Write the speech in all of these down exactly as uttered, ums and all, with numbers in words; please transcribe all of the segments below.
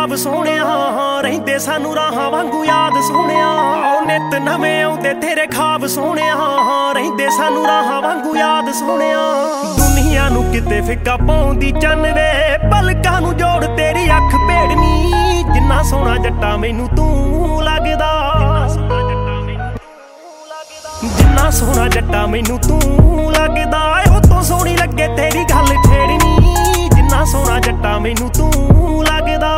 ਖਾਬ ਸੋਹਣਿਆ ਰਹਿੰਦੇ ਸਾਨੂੰ ਰਾਹਾਂ ਵਾਂਗੂ ਯਾਦ ਸੋਹਣਿਆ। ਉਹ ਨਿੱਤ ਨਵੇਂ ਆਉਂਦੇ ਤੇਰੇ ਖਾਬ ਸੋਹਣਿਆ ਰਹਿੰਦੇ ਸਾਨੂੰ ਰਾਹਾਂ ਵਾਂਗੂ ਯਾਦ ਸੋਹਣਿਆ। ਦੁਨੀਆ ਨੂੰ ਕਿਤੇ ਫਿੱਕਾ ਪਾਉਂਦੀ ਚੰਨ ਵੇ ਪਲਕਾਂ ਨੂੰ ਜੋੜ ਤੇਰੀ ਅੱਖ ਭੇੜਨੀ। ਜਿੰਨਾ ਸੋਹਣਾ ਜੱਟਾ ਮੈਨੂੰ ਤੂੰ ਲੱਗਦਾ, ਜਿੰਨਾ ਸੋਹਣਾ ਜੱਟਾ ਮੈਨੂੰ ਤੂੰ ਲੱਗਦਾ। ਉਹ ਤੋਂ ਸੋਹਣੀ ਲੱਗੇ ਤੇਰੀ ਗੱਲ ਛੇੜਨੀ। ਜਿੰਨਾ ਸੋਹਣਾ ਜੱਟਾ ਮੈਨੂੰ ਤੂੰ ਲੱਗਦਾ।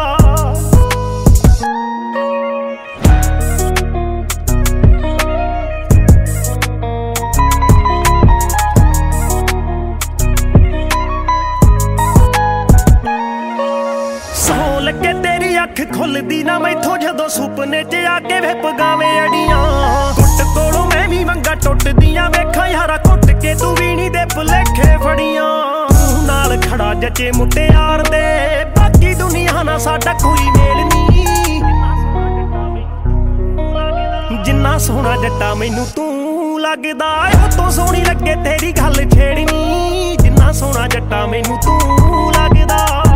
ਸੌ ਲੱਗੇ ਤੇਰੀ ਅੱਖ ਖੁੱਲਦੀ ਨਾ ਮੈਥੋਂ ਜਦੋਂ ਸੁਪਨੇ 'ਚ ਆ ਕੇ ਵੇ ਪਗਾਵੇਂ ਅੜੀਆਂ। ਗੁੱਟ ਕੋਲੋਂ ਮੈਂ ਵੀ ਮੰਗਾ ਟੁੱਟਦੀਆਂ ਵੇਖਾਂ ਯਾਰਾ ਘੁੱਟ ਕੇ ਤੂੰ ਵੀਣੀ ਦੇ ਭੁਲੇਖੇ ਫੜੀਆਂ। ਤੂੰ ਨਾਲ ਖੜਾ ਜੱਚੇ ਮੁਟਿਆਰ ਦੇ ਬਾਕੀ ਦੁਨੀਆ ਨਾਲ ਸਾਡਾ ਕੋਈ ਮੇਲ ਨਹੀਂ। ਜਿੰਨਾ ਸੋਹਣਾ ਜੱਟਾ ਮੈਨੂੰ ਤੂੰ ਲੱਗਦਾ। ਉਹ ਤੋਂ ਸੋਹਣੀ ਲੱਗੇ ਤੇਰੀ ਗੱਲ ਛੇੜਨੀ। ਜਿੰਨਾ ਸੋਹਣਾ ਜੱਟਾ ਮੈਨੂੰ ਤੂੰ ਲੱਗਦਾ।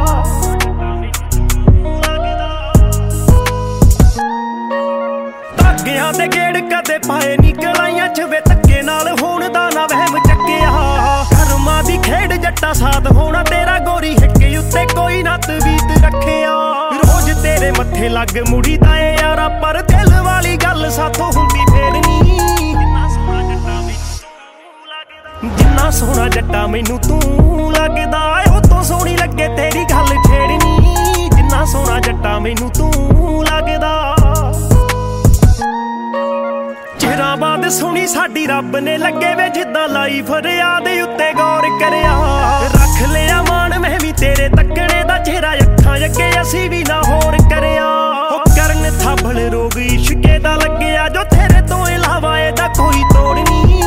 ਧਾਗਿਆਂ ਦੇ ਗੇੜ ਕਦੇ ਪਾਏ ਨੀ ਗਲਾਈਆਂ ਚ ਵੇ ਧੱਕੇ ਨਾਲ ਹੋਣ ਦਾ ਨਾ ਵਹਿਮ ਚੱਕਿਆ। ਕਰਮਾਂ ਦੀ ਖੇਡ ਜੱਟਾ ਸਾਥ ਹੋਣਾ ਤੇਰਾ ਗੋਰੀ ਹਿੱਕੇ ਉੱਤੇ ਕੋਈ ਨਾ ਤਵੀਤ ਰੱਖਿਆ। ਰੋਜ਼ ਤੇਰੇ ਮੱਥੇ ਲੱਗ ਮੁੜੀ ਦਾ ਏ ਯਾਰਾ ਪਰ ਦਿਲ ਵਾਲੀ ਗੱਲ ਸਾਥੋਂ ਹੁੰਦੀ ਫੇਰ ਨੀ। ਜਿੰਨਾ ਸੋਹਣਾ ਜੱਟਾ ਮੈਨੂੰ ਤੂੰ ਲੱਗਦਾ। ਉਹ ਤੋਂ ਸੋਹਣੀ ਲੱਗੇ ਤੇਰੀ ਗੱਲ ਛੇੜਨੀ। ਜਿੰਨਾ ਸੋਹਣਾ ਜੱਟਾ ਮੈਨੂੰ ਤੂੰ ਲੱਗਦਾ। ਚਿਰਾਂ ਬਾਅਦ ਸੁਣੀ ਸਾਡੀ ਰੱਬ ਨੇ ਲੱਗੇ ਵੇ ਜਿੱਦਾਂ ਲਾਈ ਫਰਿਆਦ ਉੱਤੇ ਗੌਰ ਕਰਿਆ। ਰੱਖ ਲਿਆ ਮਾਣ ਮੈਂ ਵੀ ਤੇਰੇ ਤੱਕਣੇ ਦਾ ਚਿਹਰਾ ਅੱਖਾਂ ਅੱਗੇ ਅਸੀਂ ਵੀ ਨਾ ਹੋਰ ਕਰਿਆ। ਉਹ ਕਰਨ ਥਾਬਲ ਰੋਗ ਇਸ਼ਕੇ ਦਾ ਲੱਗਿਆ ਜੋ ਤੇਰੇ ਤੋਂ ਇਲਾਵਾ ਇਹਦਾ ਕੋਈ ਤੋੜ ਨਹੀਂ।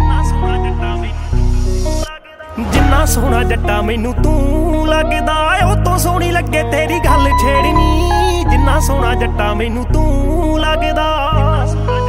ਜਿੰਨਾ ਸੋਹਣਾ ਜੱਟਾ ਮੈਨੂੰ ਤੂੰ ਲੱਗਦਾ। ਉਹ ਤੋਂ ਸੋਹਣੀ ਲੱਗੇ ਤੇਰੀ ਗੱਲ ਛੇੜਨੀ। ਜਿੰਨਾ ਸੋਹਣਾ ਜੱਟਾ ਮੈਨੂੰ ਤੂੰ ਲੱਗਦਾ।